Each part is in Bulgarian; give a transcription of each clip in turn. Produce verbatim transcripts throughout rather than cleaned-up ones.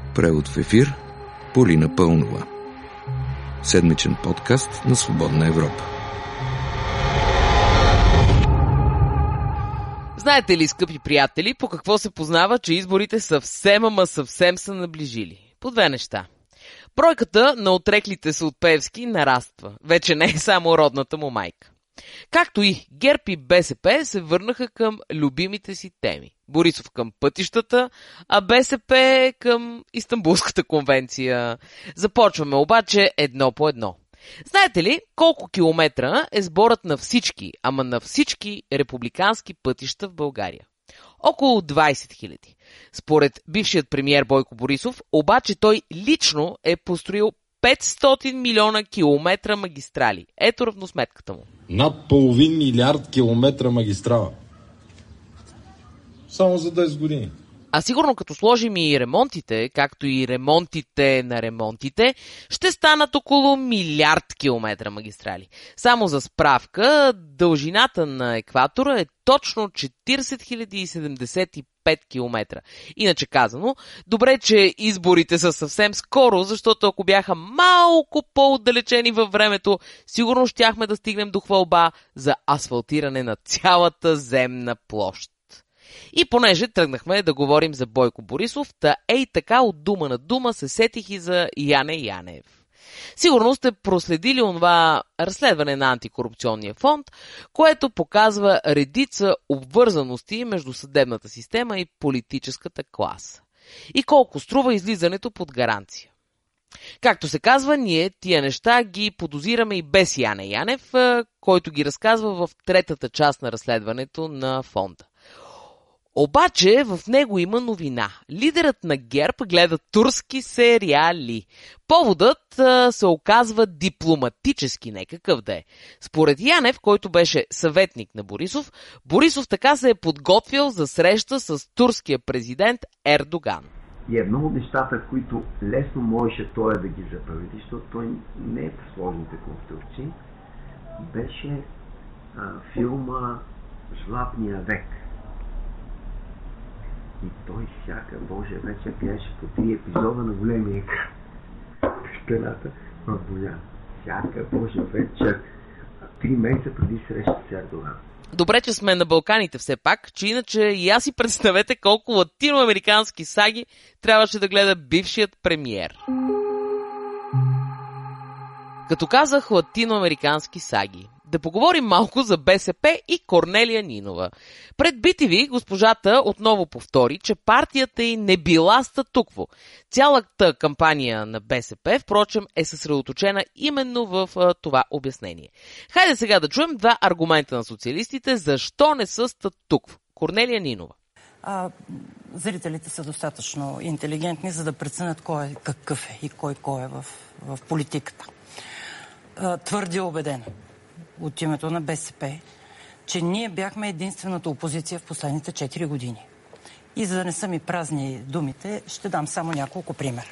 Превод в ефир Полина Пълнова. Седмичен подкаст на Свободна Европа. Знаете ли, скъпи приятели, по какво се познава, че изборите съвсем, ама съвсем са наближили? По две неща. Бройката на отреклите се от Пеевски нараства. Вече не е само родната му майка. Както и ГЕРБ и БСП се върнаха към любимите си теми. Борисов към пътищата, а БСП към Истанбулската конвенция. Започваме обаче едно по едно. Знаете ли колко километра е сборът на всички, ама на всички републикански пътища в България? Около двайсет хиляди. Според бившият премиер Бойко Борисов, обаче той лично е построил петстотин милиона километра магистрали. Ето равносметката му. Над половин милиард километра магистрала. Само за десет години. А сигурно като сложим и ремонтите, както и ремонтите на ремонтите, ще станат около милиард километра магистрали. Само за справка, дължината на екватора е точно четирийсет хиляди седемдесет и пет километра. Иначе казано, добре, че изборите са съвсем скоро, защото ако бяха малко по-отдалечени във времето, сигурно щяхме да стигнем до хвалба за асфалтиране на цялата земна площ. И понеже тръгнахме да говорим за Бойко Борисов, та ей така от дума на дума се сетих и за Яне Янев. Сигурно сте проследили онова разследване на антикорупционния фонд, което показва редица обвързаности между съдебната система и политическата класа. И колко струва излизането под гаранция. Както се казва, ние тия неща ги подозираме и без Яне Янев, който ги разказва в третата част на разследването на фонда. Обаче в него има новина. Лидерът на ГЕРБ гледа турски сериали. Поводът а, се оказва дипломатически, не какъв да е. Според Янев, който беше съветник на Борисов, Борисов така се е подготвил за среща с турския президент Ердоган. И едно от нещата, които лесно можеше той да ги забрави, защото той не е по сложните конструкции, беше а, филма Златния век. И той всяка Божия вечер гледаше по три епизода на големия екран. Стената в Боян. Всяка Божия вечер, три месеца преди среща с Ердоган. Добре, че сме на Балканите все пак, че иначе и аз си представете колко латиноамерикански саги трябваше да гледа бившият премиер. Като казах латиноамерикански саги, да поговорим малко за БСП и Корнелия Нинова. Пред би ти ви госпожата отново повтори, че партията й не била статукво. Цялата кампания на БСП, впрочем, е съсредоточена именно в а, това обяснение. Хайде сега да чуем два аргумента на социалистите, защо не са статукво. Корнелия Нинова. А, зрителите са достатъчно интелигентни, за да преценят кой е какъв е и кой кой е в, в политиката. А, твърде убедена от името на БСП, че ние бяхме единствената опозиция в последните четири години. И за да не са ми празни думите, ще дам само няколко примера.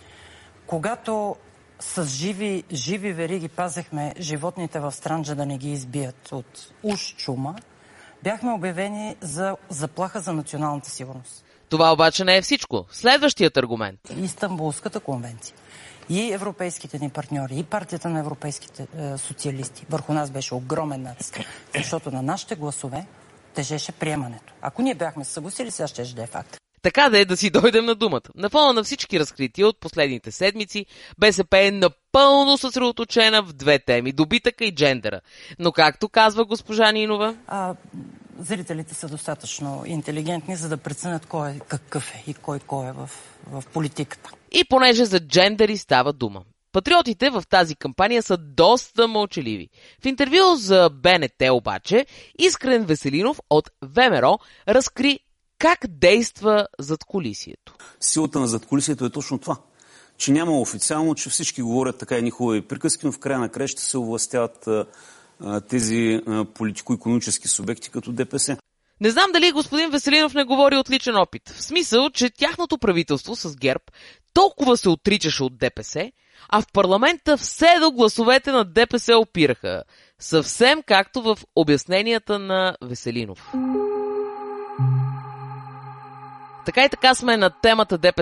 Когато с живи, живи вериги пазехме животните в Странджа да не ги избият от уж чума, бяхме обявени за заплаха за националната сигурност. Това обаче не е всичко. Следващият аргумент. Истанбулската конвенция. И европейските ни партньори, и партията на европейските е, социалисти. Върху нас беше огромен натиск, защото на нашите гласове тежеше приемането. Ако ние бяхме се съгласили, сега ще да е факт. Така да е, да си дойдем на думата. На фона на всички разкрития от последните седмици, БСП е напълно съсредоточена в две теми – добитъка и джендера. Но както казва госпожа Нинова... А, зрителите са достатъчно интелигентни, за да преценят кой е какъв е и кой кой е в, в политиката. И понеже за джендери става дума. Патриотите в тази кампания са доста мълчаливи. В интервю за БНТ обаче, Искрен Веселинов от ВМРО разкри как действа задкулисието. Силата на задкулисието е точно това, че няма официално, че всички говорят така едни хубави приказки, но в края на края ще се овластяват а, а, тези а, политико-икономически субекти като ДПС. Не знам дали господин Веселинов не говори от личен опит. В смисъл, че тяхното правителство с ГЕРБ толкова се отричаше от ДПС, а в парламента все до гласовете на ДПС опираха. Съвсем както в обясненията на Веселинов. Така и така сме на темата ДПС.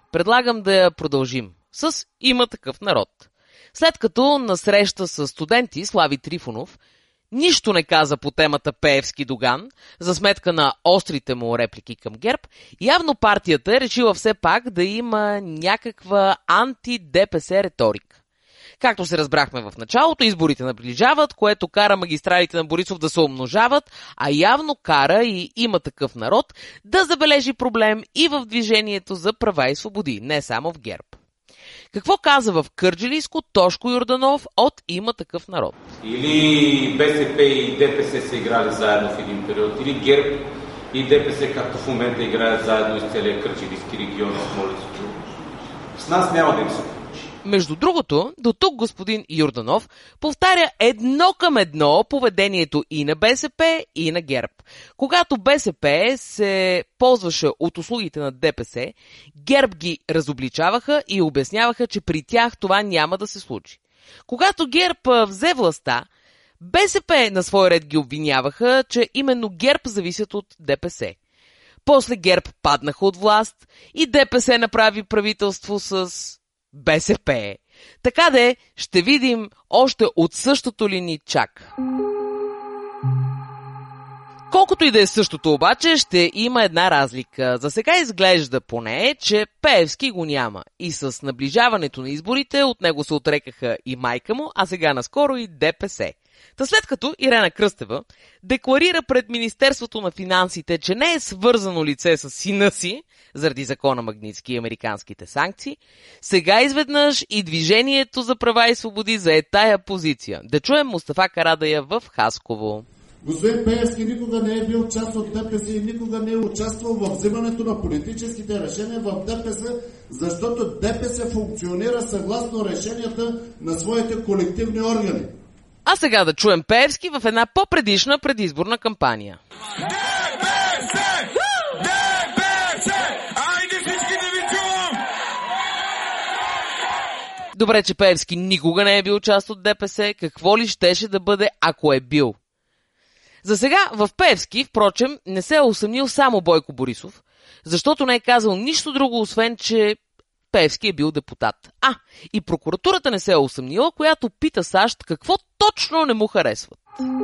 предлагам да я продължим с "Има такъв народ". След като на среща с студенти Слави Трифонов нищо не каза по темата Пеевски Доган, за сметка на острите му реплики към ГЕРБ, явно партията е решила все пак да има някаква анти-Д П С риторика. Както се разбрахме в началото, изборите наближават, което кара магистралите на Борисов да се умножават, а явно кара и "Има такъв народ" да забележи проблем и в Движението за права и свободи, не само в ГЕРБ. Какво каза в Кърджалийско Тошко Йорданов от "Има такъв народ"? Или Б С П и Д П С са играли заедно в един период, или ГЕРБ и Д П С, както в момента играят заедно из целия Кърджалийски регион с Смолянско. С нас няма да им се получи. Между другото, до тук господин Йорданов повтаря едно към едно поведението и на Б С П, и на ГЕРБ. Когато Б С П се ползваше от услугите на Д П С, ГЕРБ ги разобличаваха и обясняваха, че при тях това няма да се случи. Когато ГЕРБ взе властта, Б С П на свой ред ги обвиняваха, че именно ГЕРБ зависят от Д П С. После ГЕРБ паднаха от власт и Д П С направи правителство с Б С П. Така де, ще видим още от същото ли ни чака. Колкото и да е същото обаче, ще има една разлика. За сега изглежда поне, че Пеевски го няма. И с наближаването на изборите от него се отрекаха и майка му, а сега наскоро и Д П С. Та след като Ирена Кръстева декларира пред Министерството на финансите, че не е свързано лице с сина си, заради закона Магнитски и американските санкции, сега изведнъж и Движението за права и свободи зае тая позиция. Да чуем Мустафа Карадайъ в Хасково. Господин Пеевски никога не е бил част от Д П С и никога не е участвал в взимането на политическите решения в Д П С, защото Д П С функционира съгласно решенията на своите колективни органи. А сега да чуем Пеевски в една по-предишна предизборна кампания. Добре, че Пеевски никога не е бил част от Д П С, какво ли щеше да бъде, ако е бил? За сега в Пеевски, впрочем, не се е усъмнил само Бойко Борисов, защото не е казал нищо друго, освен че Пеевски е бил депутат. А, и прокуратурата не се е усъмнила, която пита САЩ какво точно не му харесват.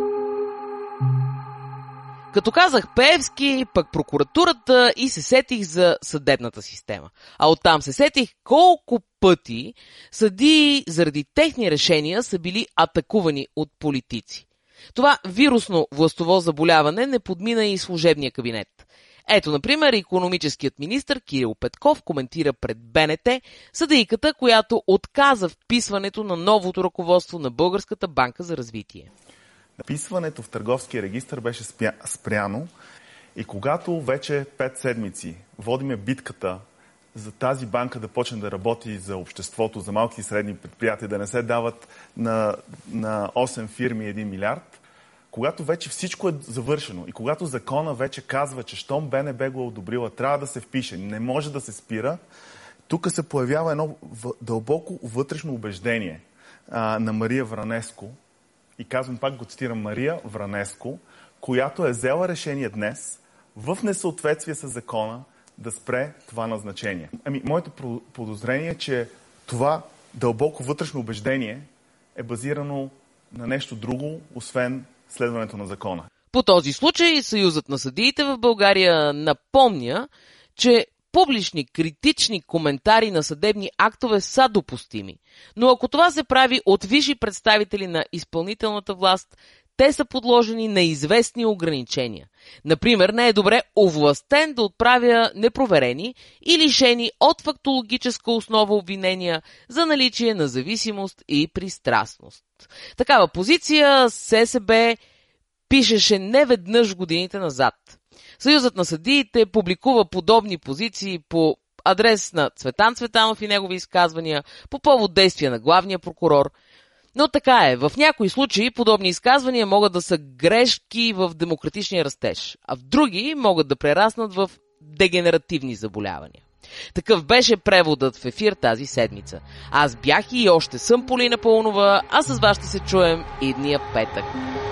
Като казах Пеевски, пък прокуратурата и се сетих за съдебната система. А оттам се сетих колко пъти съдии заради техни решения са били атакувани от политици. Това вирусно властово заболяване не подмина и служебния кабинет. Ето, например, икономическият министър Кирил Петков коментира пред Б Н Т съдийката, която отказа вписването на новото ръководство на Българската банка за развитие. Вписването в търговския регистър беше спряно и когато вече пет седмици водиме битката за тази банка да почне да работи за обществото, за малки и средни предприятия, да не се дават на, на осем фирми един милиард, когато вече всичко е завършено и когато закона вече казва, че щом Б Н Б го е одобрила, трябва да се впише, не може да се спира, тук се появява едно дълбоко вътрешно убеждение а, на Мария Вранеско, и казвам пак, го цитирам, Мария Вранеско, която е взела решение днес в несъответствие с закона да спре това назначение. Ами, моето подозрение е, че това дълбоко вътрешно убеждение е базирано на нещо друго, освен следването на закона. По този случай Съюзът на съдиите в България напомня, че публични критични коментари на съдебни актове са допустими. Но ако това се прави от висши представители на изпълнителната власт, те са подложени на известни ограничения. Например, не е добре овластен да отправя непроверени и лишени от фактологическа основа обвинения за наличие на зависимост и пристрастност. Такава позиция С С Б пишеше неведнъж в годините назад. Съюзът на съдиите публикува подобни позиции по адрес на Цветан Цветанов и негови изказвания, по повод действия на главния прокурор. Но така е, в някои случаи подобни изказвания могат да са грешки в демократичния растеж, а в други могат да прераснат в дегенеративни заболявания. Такъв беше преводът в ефир тази седмица. Аз бях и още съм Полина Паунова, а с вас ще се чуем идния петък.